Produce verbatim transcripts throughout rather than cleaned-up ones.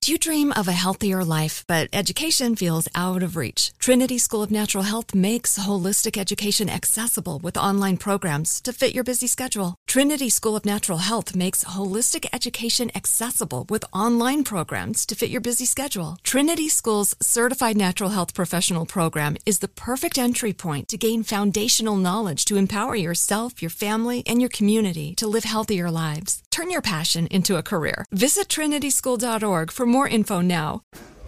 Do you dream of a healthier life, but education feels out of reach? Trinity School of Natural Health makes holistic education accessible with online programs to fit your busy schedule. Trinity School of Natural Health makes holistic education accessible with online programs to fit your busy schedule. Trinity School's Certified Natural Health Professional Program is the perfect entry point to gain foundational knowledge to empower yourself, your family, and your community to live healthier lives. Turn your passion into a career. Visit trinity school dot org for more info now.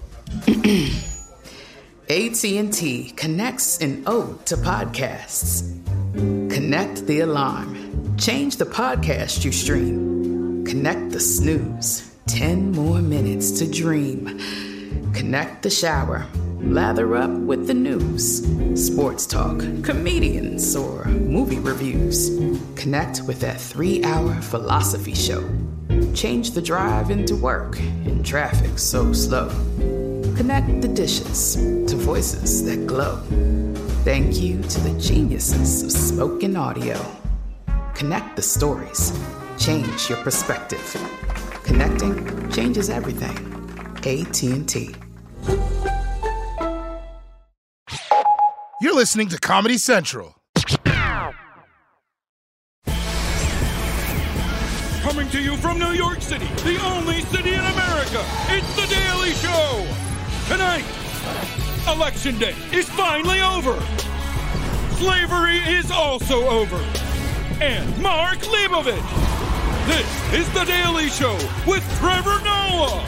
A T and T connects an ode to podcasts. Connect the alarm. Change the podcast you stream. Connect the snooze. Ten more minutes to dream. Connect the shower. Lather up with the news. Sports talk, comedians, or movie reviews. Connect with that three-hour philosophy show. Change the drive into work in traffic so slow. Connect the dishes to voices that glow. Thank you to the geniuses of spoken audio. Connect the stories. Change your perspective. Connecting changes everything. A T and T. You're listening to Comedy Central. Coming to you from New York City, the only city in America, it's The Daily Show. Tonight, Election Day is finally over. Slavery is also over. And Mark Leibovich. This is The Daily Show with Trevor Noah.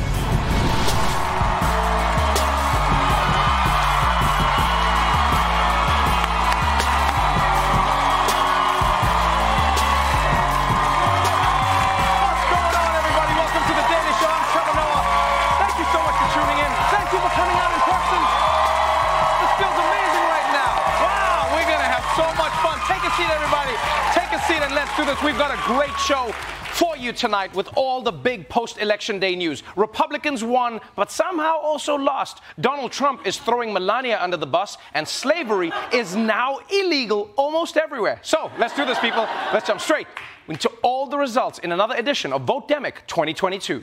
Coming out in person. This feels amazing right now. Wow, we're going to have so much fun. Take a seat, everybody. Take a seat and let's do this. We've got a great show for you tonight with all the big post-election day news. Republicans won, but somehow also lost. Donald Trump is throwing Melania under the bus, and slavery is now illegal almost everywhere. So let's do this, people. Let's jump straight into all the results in another edition of Vote-Demic twenty twenty-two.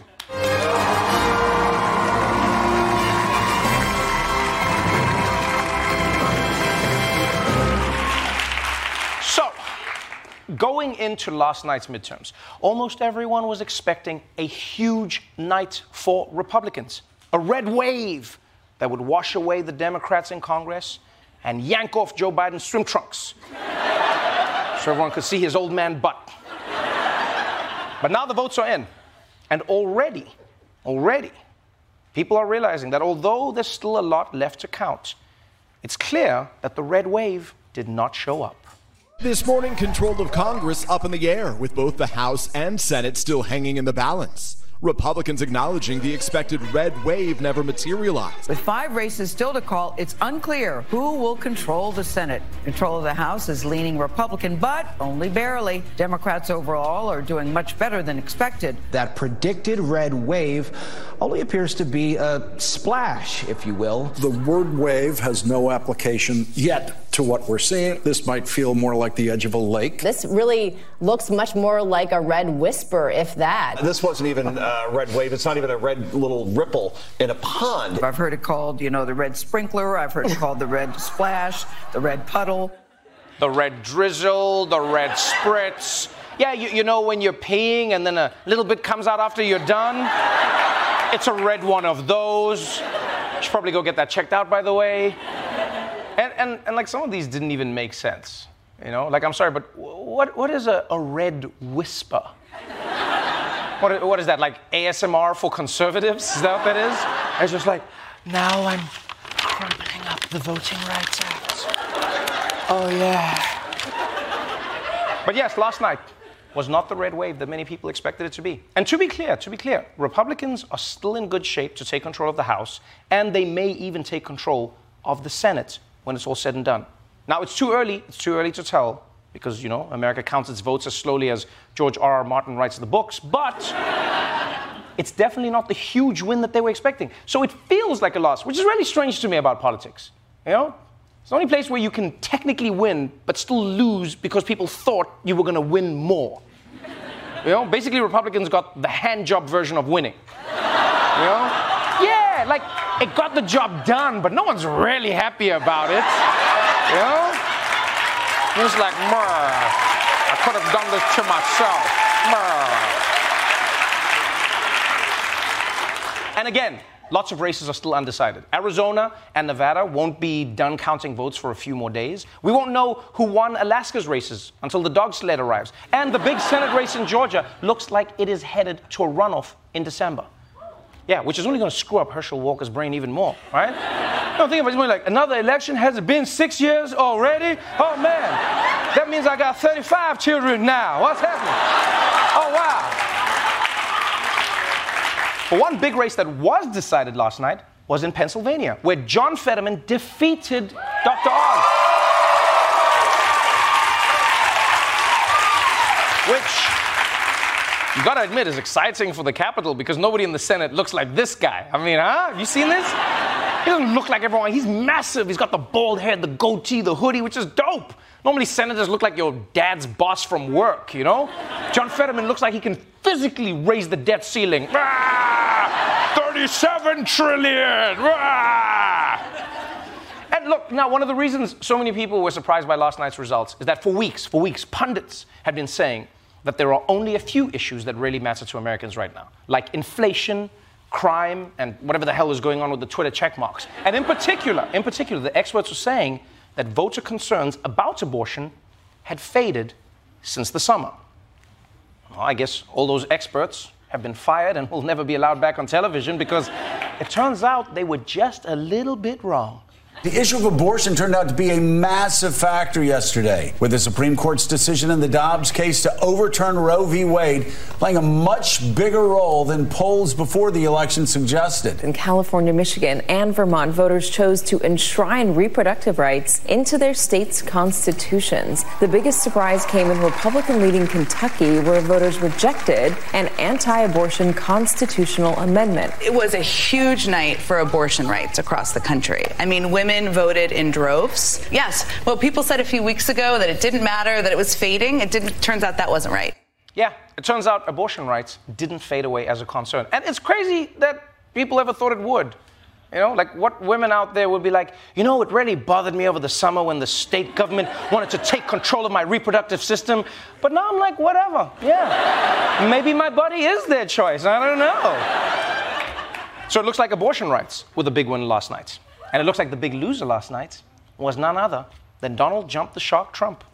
Going into last night's midterms, almost everyone was expecting a huge night for Republicans. A red wave that would wash away the Democrats in Congress and yank off Joe Biden's swim trunks so everyone could see his old man butt. But now the votes are in. And already, already, people are realizing that although there's still a lot left to count, it's clear that the red wave did not show up. This morning, control of Congress up in the air, with both the House and Senate still hanging in the balance. Republicans acknowledging the expected red wave never materialized. With five races still to call, it's unclear who will control the Senate. Control of the House is leaning Republican, but only barely. Democrats overall are doing much better than expected. That predicted red wave only appears to be a splash, if you will. The word wave has no application yet to what we're seeing. This might feel more like the edge of a lake. This really looks much more like a red whisper, if that. This wasn't even a red wave. It's not even a red little ripple in a pond. I've heard it called, you know, the red sprinkler. I've heard it called the red splash, the red puddle. The red drizzle, the red spritz. Yeah, you, you know when you're peeing and then a little bit comes out after you're done? It's a red one of those. You should probably go get that checked out, by the way. And, and, and like, some of these didn't even make sense. You know, like, I'm sorry, but what what is a, a red whisper? What, what is that, like A S M R for conservatives? Is that what that is? It's just like, now I'm crumpling up the Voting Rights Act. Oh, yeah. But yes, last night was not the red wave that many people expected it to be. And to be clear, to be clear, Republicans are still in good shape to take control of the House, and they may even take control of the Senate when it's all said and done. Now, it's too early, it's too early to tell, because, you know, America counts its votes as slowly as George R. R. Martin writes the books, but it's definitely not the huge win that they were expecting. So it feels like a loss, which is really strange to me about politics. You know? It's the only place where you can technically win, but still lose because people thought you were going to win more. You know? Basically, Republicans got the hand job version of winning. You know? like, it got the job done, but no one's really happy about it. You know? It's like, murr, I could have done this to myself. Murr. And again, lots of races are still undecided. Arizona and Nevada won't be done counting votes for a few more days. We won't know who won Alaska's races until the dog sled arrives. And the big Senate race in Georgia looks like it is headed to a runoff in December. Yeah, which is only going to screw up Herschel Walker's brain even more, right? Don't think about it, it's like, another election? Has it been six years already? Oh, man. That means I got thirty-five children now. What's happening? Oh, wow. But one big race that was decided last night was in Pennsylvania, where John Fetterman defeated Doctor Oz. Which, you gotta admit, is exciting for the Capitol because nobody in the Senate looks like this guy. I mean, huh? You seen this? He doesn't look like everyone. He's massive. He's got the bald head, the goatee, the hoodie, which is dope. Normally, senators look like your dad's boss from work, you know? John Fetterman looks like he can physically raise the debt ceiling. Ah, thirty-seven trillion! Ah. And look, now, one of the reasons so many people were surprised by last night's results is that for weeks, for weeks, pundits had been saying that there are only a few issues that really matter to Americans right now, like inflation, crime, and whatever the hell is going on with the Twitter check marks. And in particular, in particular, the experts were saying that voter concerns about abortion had faded since the summer. Well, I guess all those experts have been fired and will never be allowed back on television because it turns out they were just a little bit wrong. The issue of abortion turned out to be a massive factor yesterday, with the Supreme Court's decision in the Dobbs case to overturn Roe v. Wade playing a much bigger role than polls before the election suggested. In California, Michigan, and Vermont, voters chose to enshrine reproductive rights into their states' constitutions. The biggest surprise came in Republican-leading Kentucky, where voters rejected an anti-abortion constitutional amendment. It was a huge night for abortion rights across the country. I mean, women voted in droves. Yes, well, people said a few weeks ago that it didn't matter, that it was fading. It didn't. Turns out that wasn't right. Yeah, it turns out abortion rights didn't fade away as a concern. And it's crazy that people ever thought it would. You know, like what women out there would be like, you know, it really bothered me over the summer when the state government wanted to take control of my reproductive system. But now I'm like, whatever. Yeah, maybe my body is their choice. I don't know. So it looks like abortion rights were the big win last night. And it looks like the big loser last night was none other than Donald Jump the Shark Trump.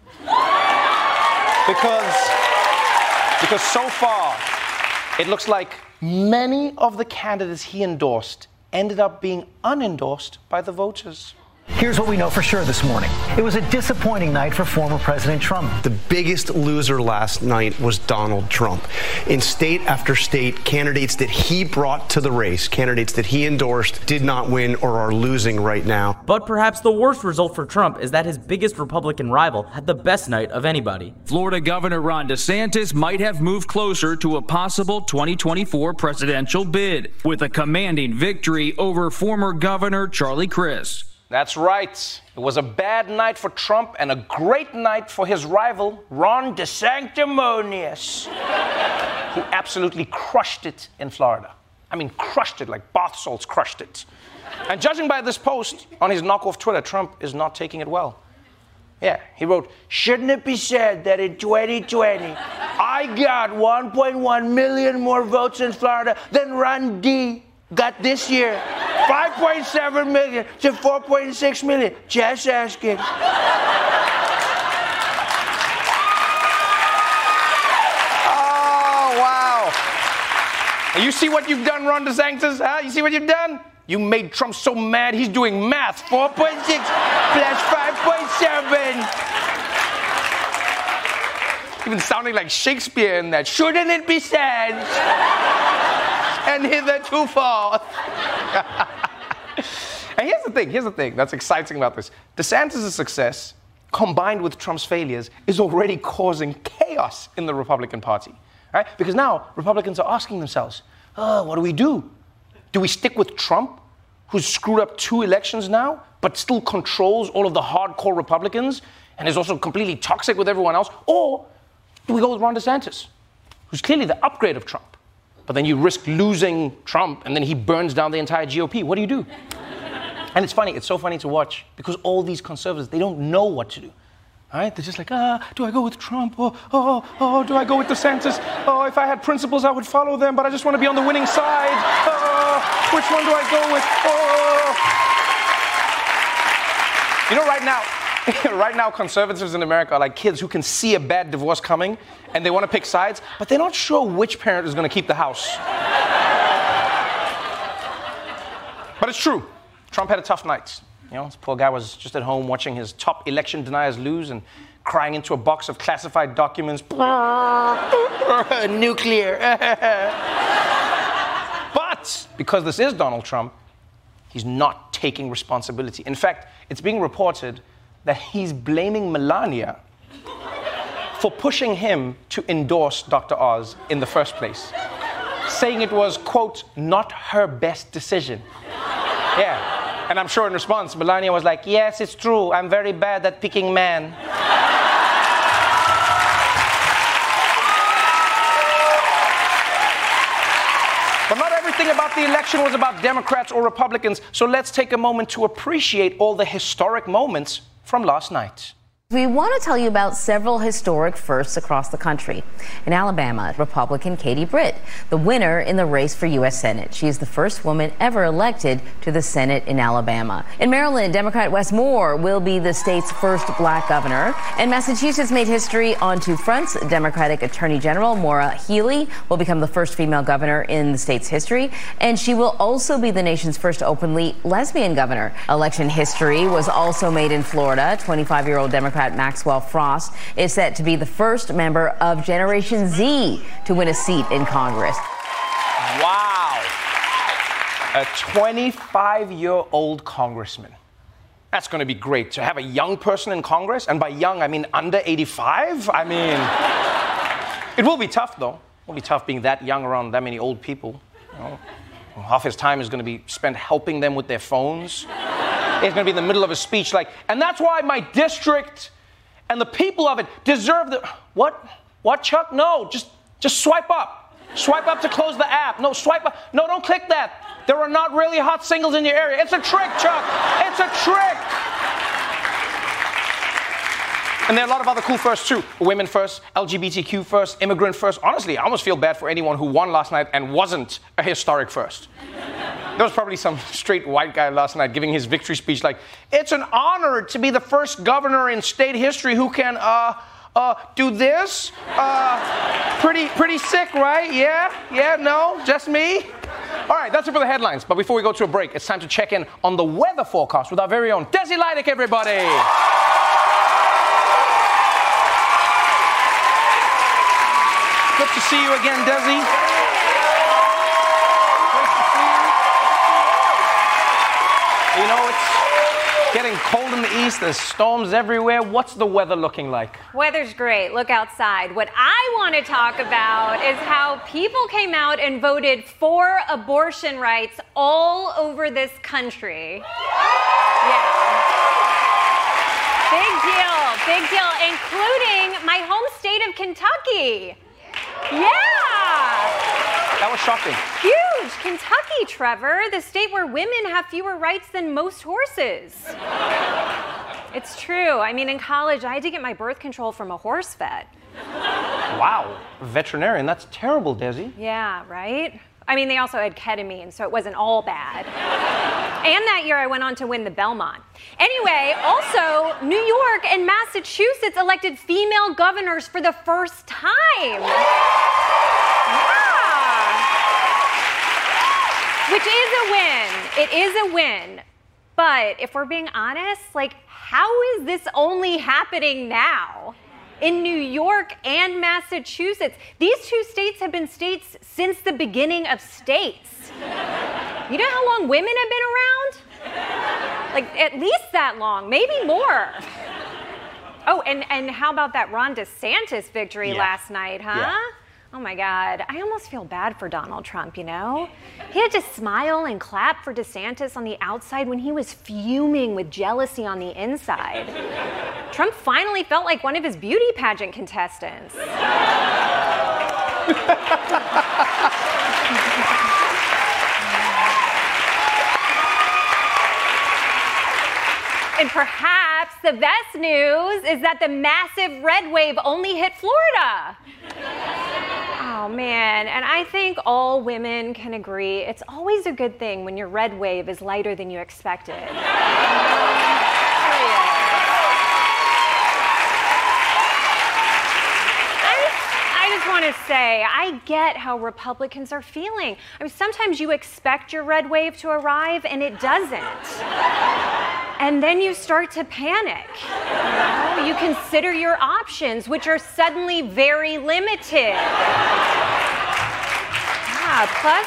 Because, because so far, it looks like many of the candidates he endorsed ended up being unendorsed by the voters. Here's what we know for sure this morning. It was a disappointing night for former President Trump. The biggest loser last night was Donald Trump. In state after state, candidates that he brought to the race, candidates that he endorsed, did not win or are losing right now. But perhaps the worst result for Trump is that his biggest Republican rival had the best night of anybody. Florida Governor Ron DeSantis might have moved closer to a possible twenty twenty-four presidential bid with a commanding victory over former Governor Charlie Crist. That's right. It was a bad night for Trump and a great night for his rival, Ron DeSanctimonious, who absolutely crushed it in Florida. I mean, crushed it like bath salts crushed it. And judging by this post on his knockoff Twitter, Trump is not taking it well. Yeah, he wrote, "Shouldn't it be said that in twenty twenty, I got one point one million more votes in Florida than Ron D got this year? five point seven million to four point six million. Just asking." Oh, wow. You see what you've done, Ron DeSantis? Huh? You see what you've done? You made Trump so mad, he's doing math. four point six plus five point seven. Even sounding like Shakespeare in that. Shouldn't it be said? And hitherto forth. And here's the thing, here's the thing that's exciting about this. DeSantis' success, combined with Trump's failures, is already causing chaos in the Republican Party. Right? Because now Republicans are asking themselves, oh, what do we do? Do we stick with Trump, who's screwed up two elections now, but still controls all of the hardcore Republicans and is also completely toxic with everyone else? Or do we go with Ron DeSantis, who's clearly the upgrade of Trump, but then you risk losing Trump, and then he burns down the entire G O P. What do you do? And it's funny, it's so funny to watch, because all these conservatives, they don't know what to do. All right? They're just like, ah, do I go with Trump? Oh, oh, oh, do I go with DeSantis? Oh, if I had principles, I would follow them, but I just want to be on the winning side. Oh, which one do I go with? Oh. You know, right now, right now, conservatives in America are like kids who can see a bad divorce coming, and they want to pick sides, but they're not sure which parent is going to keep the house. But it's true. Trump had a tough night. You know, this poor guy was just at home watching his top election deniers lose and crying into a box of classified documents. Nuclear. But because this is Donald Trump, he's not taking responsibility. In fact, it's being reported that he's blaming Melania for pushing him to endorse Doctor Oz in the first place, saying it was, quote, not her best decision. Yeah. And I'm sure in response, Melania was like, yes, it's true. I'm very bad at picking men. But not everything about the election was about Democrats or Republicans. So let's take a moment to appreciate all the historic moments from last night. We want to tell you about several historic firsts across the country. In Alabama, Republican Katie Britt, the winner in the race for U S Senate. She is the first woman ever elected to the Senate in Alabama. In Maryland, Democrat Wes Moore will be the state's first black governor. And Massachusetts made history on two fronts. Democratic Attorney General Maura Healey will become the first female governor in the state's history. And she will also be the nation's first openly lesbian governor. Election history was also made in Florida. twenty-five-year-old Democrat Maxwell Frost is set to be the first member of Generation Z to win a seat in Congress. Wow. A twenty-five-year-old congressman. That's going to be great to have a young person in Congress. And by young, I mean under eighty-five. I mean, it will be tough, though. It will be tough being that young around that many old people. You know, half his time is going to be spent helping them with their phones. He's going to be in the middle of a speech like, and that's why my district and the people of it deserve the... What? What, Chuck? No, just, just swipe up. Swipe up to close the app. No, swipe up. No, don't click that. There are not really hot singles in your area. It's a trick, Chuck. It's a trick. And there are a lot of other cool firsts, too. Women first, L G B T Q first, immigrant first. Honestly, I almost feel bad for anyone who won last night and wasn't a historic first. There was probably some straight white guy last night giving his victory speech like, it's an honor to be the first governor in state history who can, uh, uh, do this. Uh, pretty, pretty sick, right? Yeah? Yeah? No? Just me? All right, that's it for the headlines. But before we go to a break, it's time to check in on the weather forecast with our very own Desi Lydic, everybody. Good to see you again, Desi. You know, it's getting cold in the east. There's storms everywhere. What's the weather looking like? Weather's great. Look outside. What I want to talk about is how people came out and voted for abortion rights all over this country. Yeah. Big deal. Big deal. Including my home state of Kentucky. Yeah. That was shocking. Huge. Kentucky, Trevor, the state where women have fewer rights than most horses. It's true. I mean, in college, I had to get my birth control from a horse vet. Wow. A veterinarian. That's terrible, Desi. Yeah, right? I mean, they also had ketamine, so it wasn't all bad. And that year, I went on to win the Belmont. Anyway, also, New York and Massachusetts elected female governors for the first time. Yeah. Which is a win. It is a win. But if we're being honest, like, how is this only happening now? In New York and Massachusetts. These two states have been states since the beginning of states. You know how long women have been around? Like, at least that long, maybe more. Oh, and, and how about that Ron DeSantis victory yeah. last night, huh? Yeah. Oh my God, I almost feel bad for Donald Trump, you know? He had to smile and clap for DeSantis on the outside when he was fuming with jealousy on the inside. Trump finally felt like one of his beauty pageant contestants. And perhaps the best news is that the massive red wave only hit Florida. Oh, man. And I think all women can agree it's always a good thing when your red wave is lighter than you expected. I just want to say, I get how Republicans are feeling. I mean, sometimes you expect your red wave to arrive and it doesn't. And then you start to panic. You know? You consider your options, which are suddenly very limited. Yeah, plus,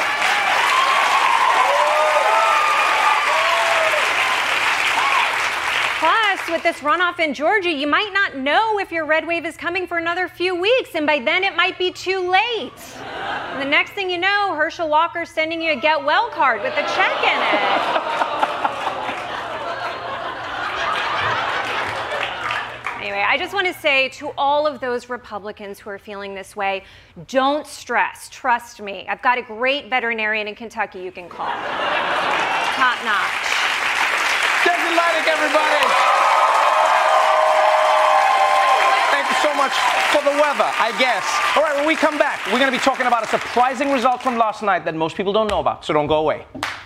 Plus, with this runoff in Georgia, you might not know if your red wave is coming for another few weeks, and by then it might be too late. And the next thing you know, Herschel Walker's sending you a get well card with a check in it. Anyway, I just want to say to all of those Republicans who are feeling this way, don't stress. Trust me. I've got a great veterinarian in Kentucky you can call. Top notch. Desi Lydic, everybody. Thank you so much for the weather, I guess. All right, when we come back, we're going to be talking about a surprising result from last night that most people don't know about, so don't go away.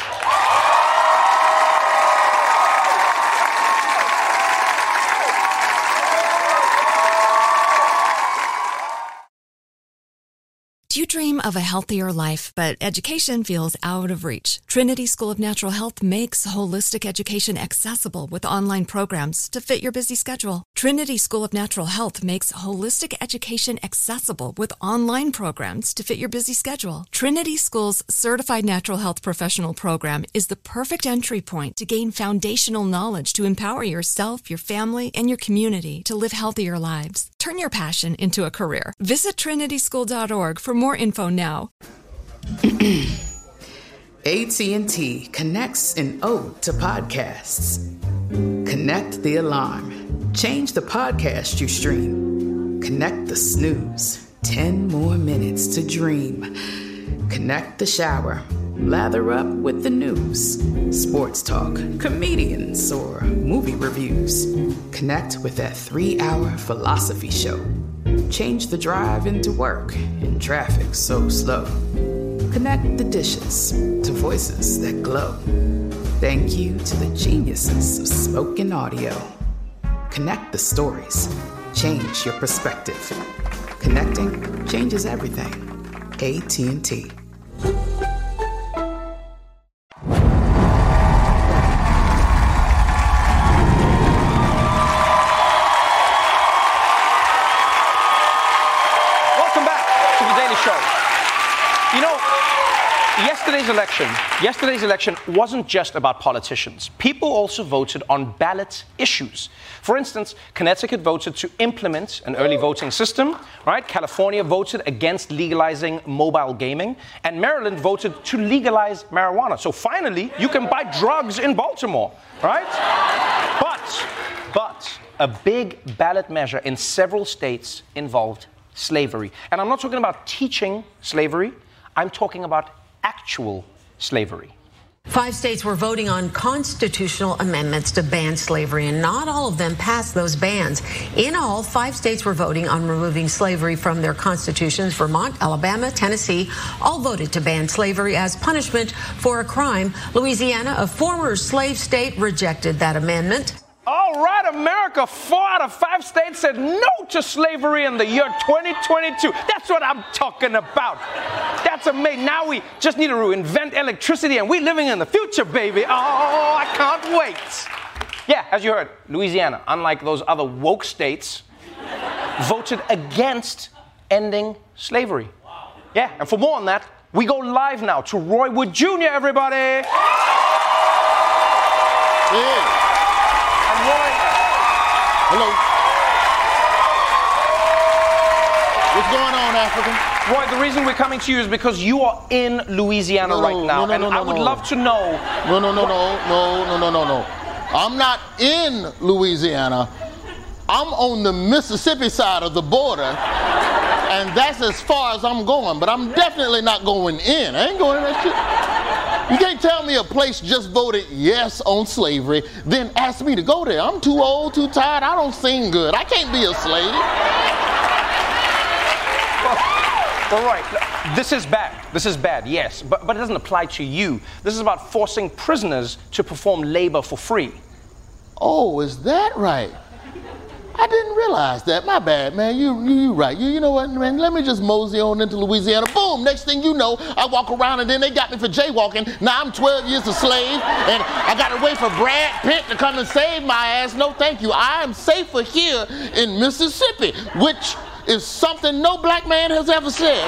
Do you dream of a healthier life, but education feels out of reach? Trinity School of Natural Health makes holistic education accessible with online programs to fit your busy schedule. Trinity School of Natural Health makes holistic education accessible with online programs to fit your busy schedule. Trinity School's Certified Natural Health Professional Program is the perfect entry point to gain foundational knowledge to empower yourself, your family, and your community to live healthier lives. Turn your passion into a career. Visit trinity school dot org for more info now. A T and T connects an ode to podcasts. Connect the alarm. Change the podcast you stream. Connect the snooze. Ten more minutes to dream. Connect the shower. Lather up with the news. Sports talk, comedians, or movie reviews. Connect with that three-hour philosophy show. Change the drive into work in traffic so slow. Connect the dishes to voices that glow. Thank you to the geniuses of spoken audio. Connect the stories. Change your perspective. Connecting changes everything. A T and T. Yesterday's election, yesterday's election wasn't just about politicians. People also voted on ballot issues. For instance, Connecticut voted to implement an early voting system, right? California voted against legalizing mobile gaming, and Maryland voted to legalize marijuana. So finally, you can buy drugs in Baltimore, right? But, but a big ballot measure in several states involved slavery. And I'm not talking about teaching slavery. I'm talking about actual slavery. Five states were voting on constitutional amendments to ban slavery, and not all of them passed those bans. In all, five states were voting on removing slavery from their constitutions. Vermont, Alabama, Tennessee all voted to ban slavery as punishment for a crime. Louisiana, a former slave state, rejected that amendment. All right, America, four out of five states said no to slavery in the year twenty twenty-two. That's what I'm talking about. That's amazing. Now we just need to reinvent electricity, and we're living in the future, baby. Oh, I can't wait. Yeah, as you heard, Louisiana, unlike those other woke states, voted against ending slavery. Yeah, and for more on that, we go live now to Roy Wood Junior, everybody. Yeah. Roy. Hello. What's going on, African? Roy, the reason we're coming to you is because you are in Louisiana no, right now, no, no, and no, no, I would no. love to know. No, no, no, no, no, no, no, no, no. I'm not in Louisiana. I'm on the Mississippi side of the border, and that's as far as I'm going. But I'm definitely not going in. I ain't going in that shit. You can't tell me a place just voted yes on slavery, then ask me to go there. I'm too old, too tired, I don't sing good. I can't be a slave. Well, right, this is bad. This is bad, yes, but, but it doesn't apply to you. This is about forcing prisoners to perform labor for free. Oh, is that right? I didn't realize that. My bad, man. You, you, you right. You, you know what, man? Let me just mosey on into Louisiana. Boom! Next thing you know, I walk around and then they got me for jaywalking. Now I'm twelve years a slave, and I got to wait for Brad Pitt to come and save my ass. No, thank you. I am safer here in Mississippi, which is something no black man has ever said.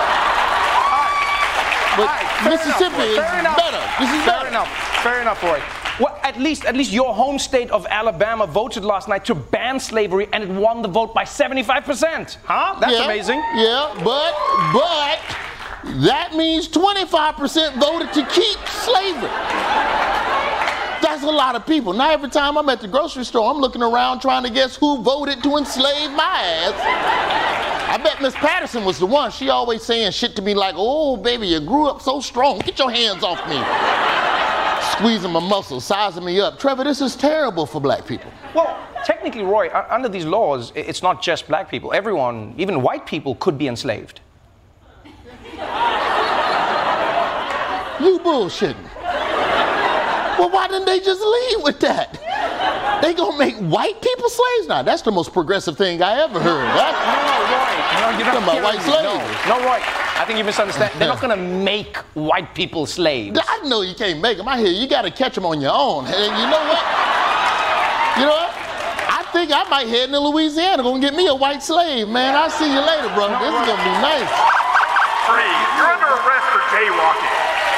But right, Mississippi enough, is enough. better. This is fair better. enough. Fair enough, Roy. Well, at least, at least your home state of Alabama voted last night to ban slavery, and it won the vote by seventy-five percent. Huh? That's yeah, amazing. Yeah, but but that means twenty-five percent voted to keep slavery. That's a lot of people. Now every time I'm at the grocery store, I'm looking around trying to guess who voted to enslave my ass. I bet Miss Patterson was the one. She always saying shit to me like, oh, baby, you grew up so strong. Get your hands off me. Squeezing my muscles, sizing me up. Trevor, this is terrible for black people. Well, technically, Roy, under these laws, it's not just black people. Everyone, even white people, could be enslaved. You bullshitting. Well, why didn't they just lead with that? They gonna make white people slaves now? That's the most progressive thing I ever heard. That's, no, no, Roy. No, you're not about white slaves. No, no, Roy. I think you misunderstand. They're not gonna make white people slaves. I know you can't make them. I hear you gotta catch them on your own. And you know what? You know what? I think I might head into Louisiana, gonna get me a white slave, man. I'll see you later, brother. No, this Roy. is gonna be nice. Freeze. You're under arrest for jaywalking.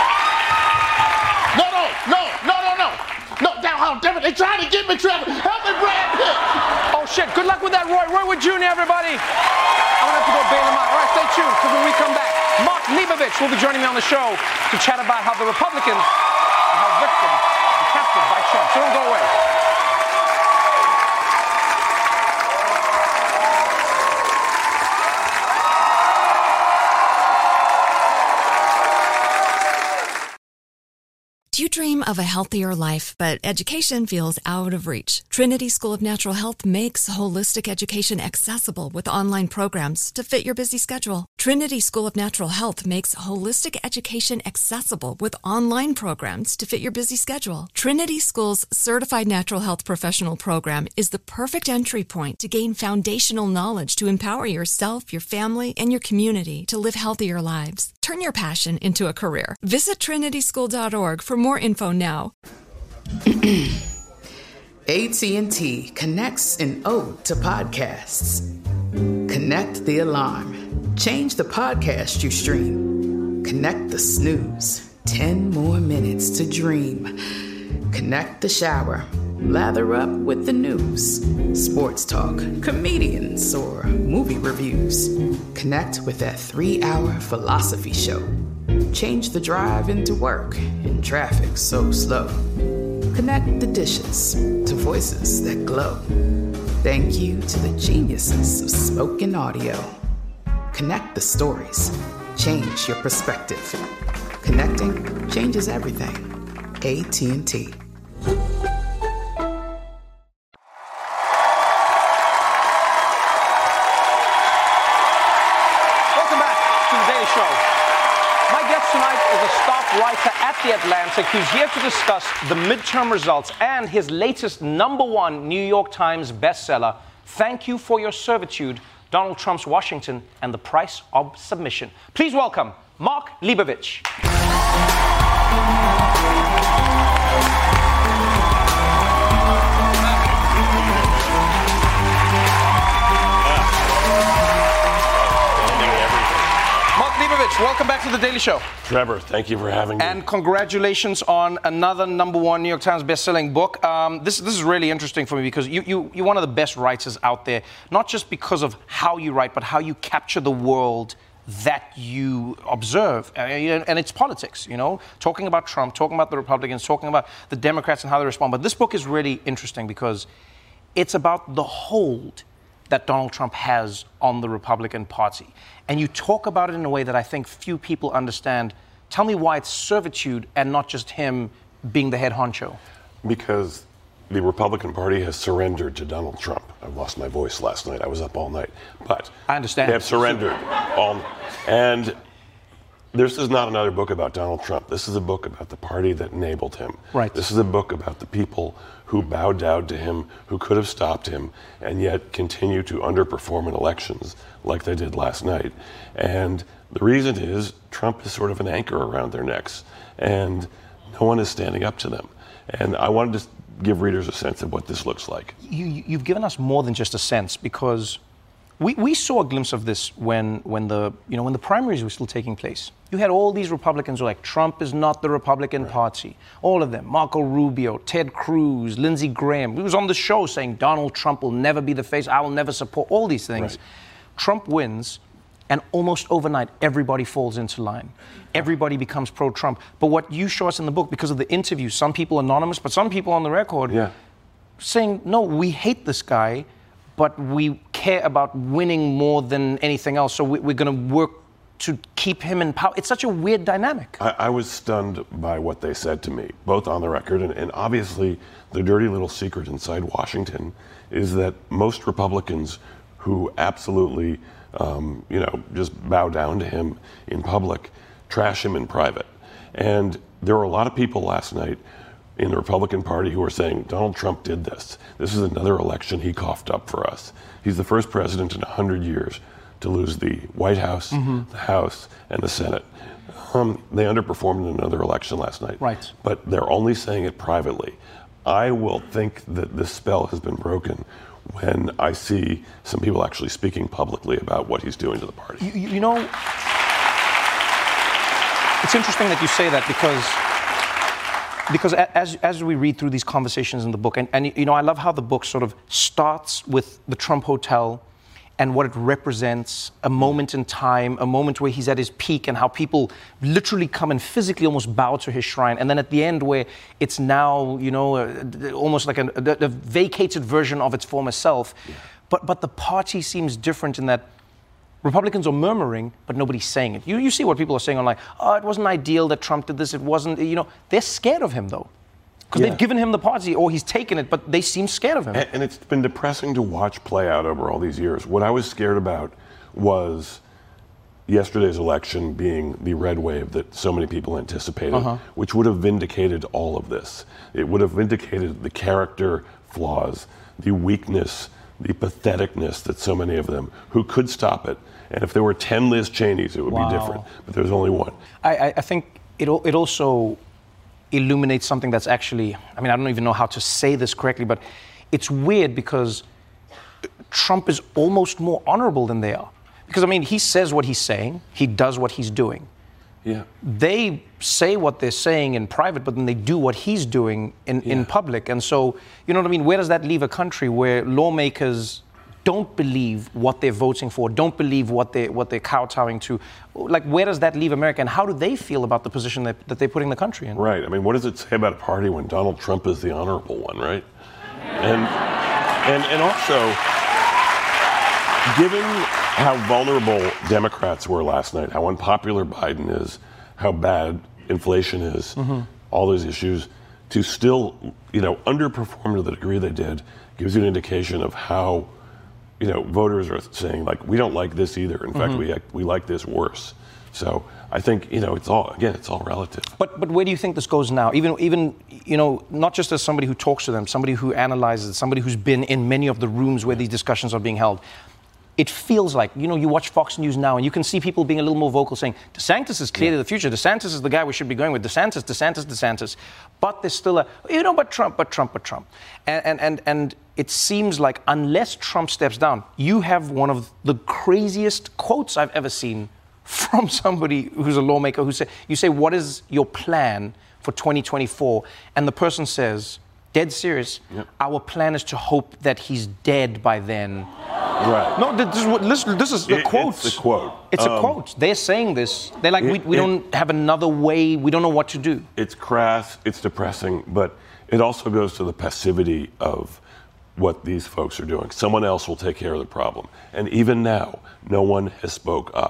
No, no, no, no, no, no. No, down, damn it, they trying to get me, Trevor. Help me, Brad Pitt. Oh, shit. Good luck with that, Roy. Roy Wood Junior, everybody. I'm going to have to go bail him out. All right, stay tuned, because when we come back, Mark Leibovich will be joining me on the show to chat about how the Republicans are how victims and captured by Trump. So don't go away. Do you dream of a healthier life, but education feels out of reach? Trinity School of Natural Health makes holistic education accessible with online programs to fit your busy schedule. Trinity School of Natural Health makes holistic education accessible with online programs to fit your busy schedule. Trinity School's Certified Natural Health Professional Program is the perfect entry point to gain foundational knowledge to empower yourself, your family, and your community to live healthier lives. Turn your passion into a career. Visit trinity school dot org for more info now. A T and T connects an ode to podcasts. Connect the alarm. Change the podcast you stream. Connect the snooze. Ten more minutes to dream. Connect the shower. Lather up with the news. Sports talk, comedians, or movie reviews. Connect with that three-hour philosophy show. Change the drive into work in traffic so slow. Connect the dishes to voices that glow. Thank you to the geniuses of spoken audio. Connect the stories. Change your perspective. Connecting changes everything. A T and T. Writer at The Atlantic, who's here to discuss the midterm results and his latest number one New York Times bestseller, Thank You for Your Servitude, Donald Trump's Washington and the Price of Submission. Please welcome Mark Leibovich. Welcome back to The Daily Show. Trevor, thank you for having me. And congratulations on another number one New York Times best-selling book. Um, this, this is really interesting for me because you, you, you're one of the best writers out there, not just because of how you write, but how you capture the world that you observe. Uh, and it's politics, you know, talking about Trump, talking about the Republicans, talking about the Democrats and how they respond. But this book is really interesting because it's about the hold that Donald Trump has on the Republican Party. And you talk about it in a way that I think few people understand Tell me why it's servitude and not just him being the head honcho. Because the Republican Party has surrendered to Donald Trump. I lost my voice last night. I was up all night. But I understand. They have surrendered. all, and this is not another book about Donald Trump. This is a book about the party that enabled him. Right. This is a book about the people who bowed down to him, who could have stopped him, and yet continue to underperform in elections like they did last night. And the reason is Trump is sort of an anchor around their necks, and no one is standing up to them. And I wanted to give readers a sense of what this looks like. You, you've given us more than just a sense, because we, we saw a glimpse of this when, when the you know when the primaries were still taking place. You had all these Republicans who were like, Trump is not the Republican right. Party. All of them, Marco Rubio, Ted Cruz, Lindsey Graham. He was on the show saying Donald Trump will never be the face. I will never support all these things. Right. Trump wins, and almost overnight, everybody falls into line. Everybody becomes pro-Trump. But what you show us in the book, because of the interviews, some people anonymous, but some people on the record, yeah. saying, no, we hate this guy, but we care about winning more than anything else, so we, we're going to work to keep him in power. It's such a weird dynamic. I, I was stunned by what they said to me, both on the record, and, and obviously the dirty little secret inside Washington is that most Republicans who absolutely Um, you know, just bow down to him in public, trash him in private. And there were a lot of people last night in the Republican Party who were saying, Donald Trump did this. This is another election he coughed up for us. He's the first president in one hundred years to lose the White House, mm-hmm. the House, and the Senate. Um, they underperformed in another election last night. Right. But they're only saying it privately. I will think that this spell has been broken when I see some people actually speaking publicly about what he's doing to the party. You, you know, it's interesting that you say that, because because as as we read through these conversations in the book, and, and you know, I love how the book sort of starts with the Trump Hotel and what it represents, a moment in time, a moment where he's at his peak, and how people literally come and physically almost bow to his shrine. And then at the end, where it's now, you know, uh, almost like a, a, a vacated version of its former self. Yeah. But but the party seems different in that Republicans are murmuring, but nobody's saying it. You you see what people are saying online. Oh, it wasn't ideal that Trump did this. It wasn't, you know, they're scared of him, though. Because yeah. they've given him the party, or he's taken it, but they seem scared of him. And, and it's been depressing to watch play out over all these years. What I was scared about was yesterday's election being the red wave that so many people anticipated, uh-huh. which would have vindicated all of this. It would have vindicated the character flaws, the weakness, the patheticness that so many of them, who could stop it. And if there were ten Liz Cheneys, it would wow. be different. But there's only one. I, I think it, it also illuminates something that's actually, I mean, I don't even know how to say this correctly, but it's weird because Trump is almost more honorable than they are. Because, I mean, he says what he's saying, he does what he's doing. Yeah. They say what they're saying in private, but then they do what he's doing in, yeah. in public. And so, you know what I mean? Where does that leave a country where lawmakers don't believe what they're voting for, don't believe what, they, what they're kowtowing to? Like, where does that leave America, and how do they feel about the position that, that they're putting the country in? Right. I mean, what does it say about a party when Donald Trump is the honorable one, right? And and and also, given how vulnerable Democrats were last night, how unpopular Biden is, how bad inflation is, mm-hmm. all those issues, to still, you know, underperform to the degree they did, gives you an indication of how, you know, voters are saying, like, we don't like this either. In mm-hmm. fact, we we like this worse. So I think, you know, it's all, again, it's all relative. But but where do you think this goes now? Even, even you know, not just as somebody who talks to them, somebody who analyzes, somebody who's been in many of the rooms where these discussions are being held. It feels like, you know, you watch Fox News now and you can see people being a little more vocal saying, DeSantis is clearly yeah. the future. DeSantis is the guy we should be going with. DeSantis, DeSantis, DeSantis. But there's still a, you know, but Trump, but Trump, but Trump. And, and, and, and it seems like unless Trump steps down, you have one of the craziest quotes I've ever seen from somebody who's a lawmaker who say, you say, what is your plan for twenty twenty-four? And the person says, dead serious, yep. our plan is to hope that he's dead by then. Right. No, this is, what, this, this is the it, quote. It's the quote. It's um, a quote. They're saying this. They're like, it, we, we it, don't have another way. We don't know what to do. It's crass. It's depressing. But it also goes to the passivity of what these folks are doing. Someone else will take care of the problem. And even now, no one has spoke up.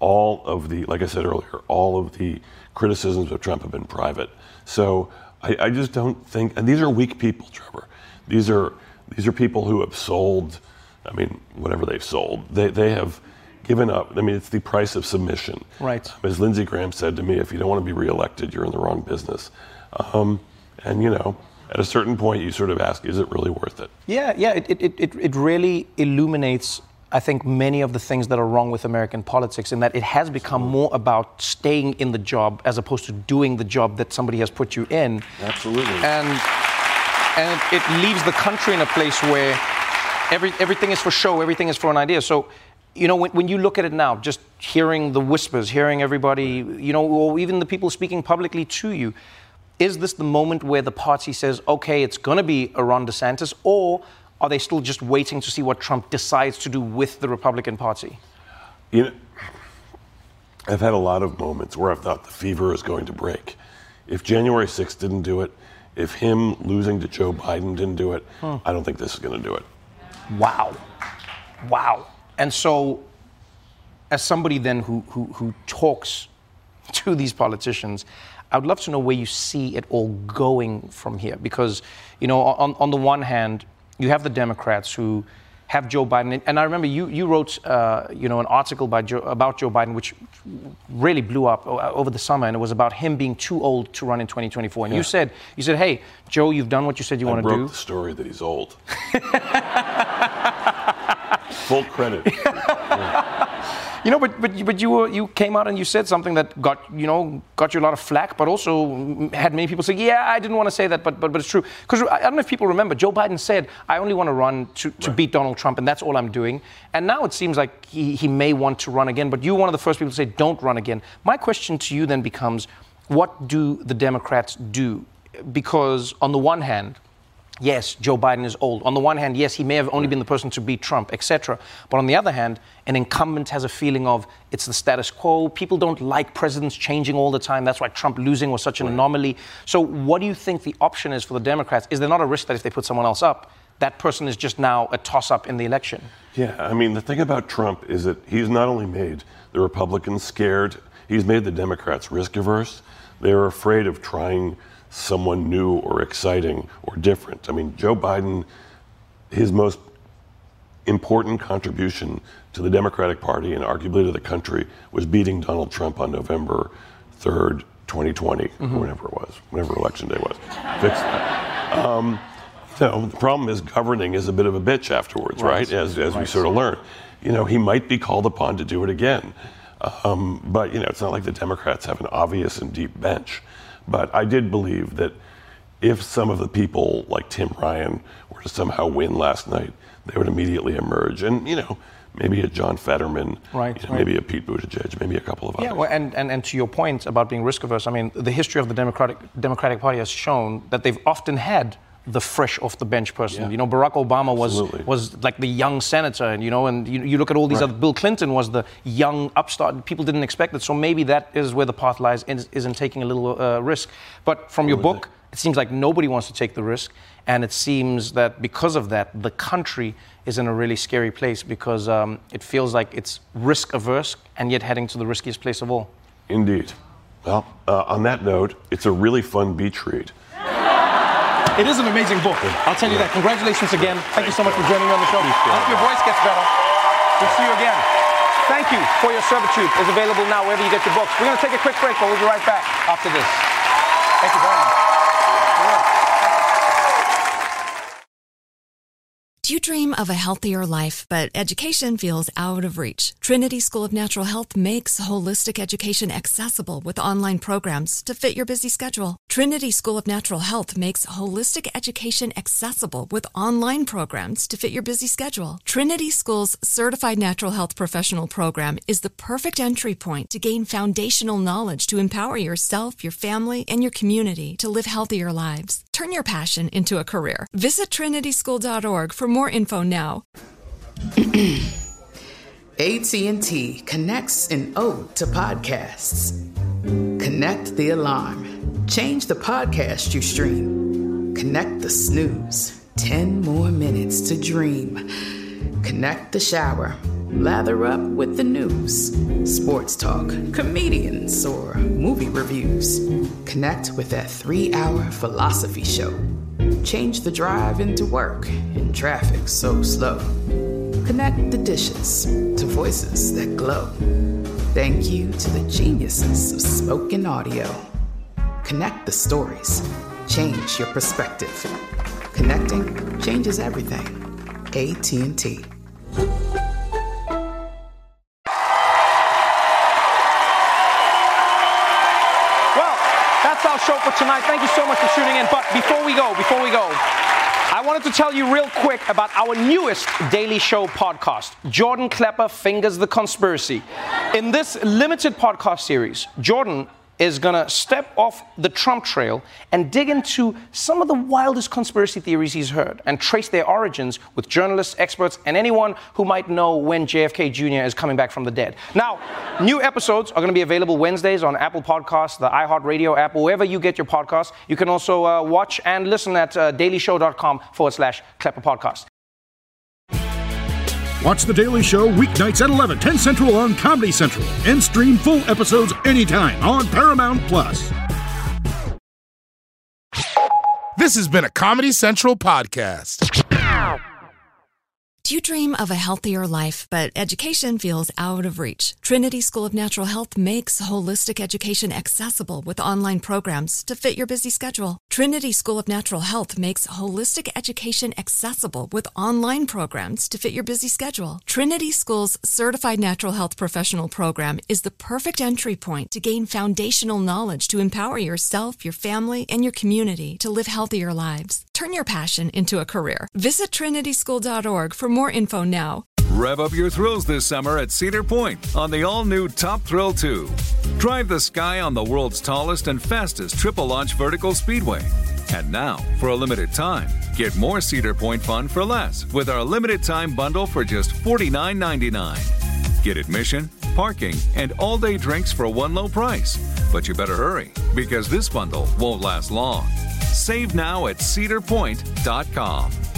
all of the, like I said earlier, all of the criticisms of Trump have been private. So I, I just don't think, and these are weak people, Trevor. These are these are people who have sold, I mean, whatever they've sold. They they have given up. I mean, it's the price of submission. Right. As Lindsey Graham said to me, if you don't want to be reelected, you're in the wrong business. Um, and, you know, at a certain point, you sort of ask, is it really worth it? Yeah, yeah, it, it, it, it really illuminates, I think, many of the things that are wrong with American politics, in that it has become more about staying in the job as opposed to doing the job that somebody has put you in. Absolutely. And and it leaves the country in a place where every, everything is for show, everything is for an idea. So, you know, when, when you look at it now, just hearing the whispers, hearing everybody, you know, or even the people speaking publicly to you, is this the moment where the party says, okay, it's going to be a Ron DeSantis, or are they still just waiting to see what Trump decides to do with the Republican Party? You know, I've had a lot of moments where I've thought the fever is going to break. If January sixth didn't do it, if him losing to Joe Biden didn't do it, hmm. I don't think this is going to do it. Wow. Wow. And so, as somebody then who, who, who talks to these politicians, I would love to know where you see it all going from here. Because, you know, on, on the one hand, you have the Democrats who have Joe Biden. And I remember you, you wrote, uh, you know, an article by Joe, about Joe Biden, which really blew up over the summer. And it was about him being too old to run in twenty twenty-four. And yeah. you said, you said, hey, Joe, you've done what you said you want to do. I broke the story that he's old. Full credit. Yeah. You know, but but but you were, you came out and you said something that got you know got you a lot of flack, but also had many people say, yeah, I didn't want to say that, but but but it's true. Because I don't know if people remember, Joe Biden said, I only want to run to, to right. beat Donald Trump, and that's all I'm doing. And now it seems like he, he may want to run again, but you're one of the first people to say, don't run again. My question to you then becomes, what do the Democrats do? Because on the one hand, yes, Joe Biden is old. On the one hand, yes, he may have only been the person to beat Trump, et cetera. But on the other hand, an incumbent has a feeling of it's the status quo. People don't like presidents changing all the time. That's why Trump losing was such an right. anomaly. So what do you think the option is for the Democrats? Is there not a risk that if they put someone else up, that person is just now a toss-up in the election? Yeah, I mean, the thing about Trump is that he's not only made the Republicans scared, he's made the Democrats risk-averse. They're afraid of trying someone new or exciting or different. I mean, Joe Biden, his most important contribution to the Democratic Party and arguably to the country was beating Donald Trump on November third, twenty twenty, mm-hmm. or whenever it was, whenever election day was. Fix that. Um, so the problem is governing is a bit of a bitch afterwards, right? right? As, as right. we sort of learn. You know, he might be called upon to do it again. Um, but, you know, it's not like the Democrats have an obvious and deep bench. But I did believe that if some of the people like Tim Ryan were to somehow win last night, they would immediately emerge. And, you know, maybe a John Fetterman, right, you know, right. maybe a Pete Buttigieg, maybe a couple of others. Yeah, well, and, and, and to your point about being risk-averse, I mean, the history of the Democratic Democratic Party has shown that they've often had the fresh off the bench person. Yeah. You know, Barack Obama was Absolutely. was like the young senator, and you know, and you, you look at all these right. other. Bill Clinton was the young upstart. People didn't expect it, so maybe that is where the path lies, is, is in taking a little uh, risk. But from your book, it seems like nobody wants to take the risk, and it seems that because of that, the country is in a really scary place because um, it feels like it's risk averse and yet heading to the riskiest place of all. Indeed. Well, uh, on that note, it's a really fun beach read. It is an amazing book. I'll tell you that. Congratulations again. Thank you so much for joining me on the show. I hope your voice gets better. We'll see you again. Thank you for your servitude. It's available now wherever you get your books. We're going to take a quick break, but we'll be right back after this. Thank you very much. Do you dream of a healthier life, but education feels out of reach? Trinity School of Natural Health makes holistic education accessible with online programs to fit your busy schedule. Trinity School of Natural Health makes holistic education accessible with online programs to fit your busy schedule. Trinity School's Certified Natural Health Professional Program is the perfect entry point to gain foundational knowledge to empower yourself, your family, and your community to live healthier lives. Turn your passion into a career. Visit trinity school dot org for more info now. A T and T connects an ode to podcasts. Connect the alarm. Change the podcast you stream. Connect the snooze. Ten more minutes to dream. Connect the shower. Lather up with the news, sports talk, comedians, or movie reviews. Connect with that three-hour philosophy show. Change the drive into work in traffic so slow. Connect the dishes to voices that glow. Thank you to the geniuses of spoken audio. Connect the stories. Change your perspective. Connecting changes everything. A T and T. That's our show for tonight. Thank you so much for tuning in. But before we go, before we go, I wanted to tell you real quick about our newest Daily Show podcast, Jordan Klepper Fingers the Conspiracy. In this limited podcast series, Jordan is going to step off the Trump trail and dig into some of the wildest conspiracy theories he's heard and trace their origins with journalists, experts, and anyone who might know when J F K Junior is coming back from the dead. Now, new episodes are going to be available Wednesdays on Apple Podcasts, the iHeartRadio app, wherever you get your podcasts. You can also uh, watch and listen at uh, dailyshow.com forward slash Klepper Podcast. Watch The Daily Show weeknights at eleven, ten Central on Comedy Central. And stream full episodes anytime on Paramount Plus. This has been a Comedy Central podcast. Do you dream of a healthier life, but education feels out of reach? Trinity School of Natural Health makes holistic education accessible with online programs to fit your busy schedule. Trinity School of Natural Health makes holistic education accessible with online programs to fit your busy schedule. Trinity School's Certified Natural Health Professional Program is the perfect entry point to gain foundational knowledge to empower yourself, your family, and your community to live healthier lives. Turn your passion into a career. Visit trinity school dot org for more info now. Rev up your thrills this summer at Cedar Point on the all-new Top Thrill two. Drive the sky on the world's tallest and fastest triple-launch vertical speedway. And now, for a limited time, get more Cedar Point fun for less with our limited-time bundle for just forty-nine ninety-nine. Get admission, parking, and all-day drinks for one low price. But you better hurry, because this bundle won't last long. Save now at cedar point dot com.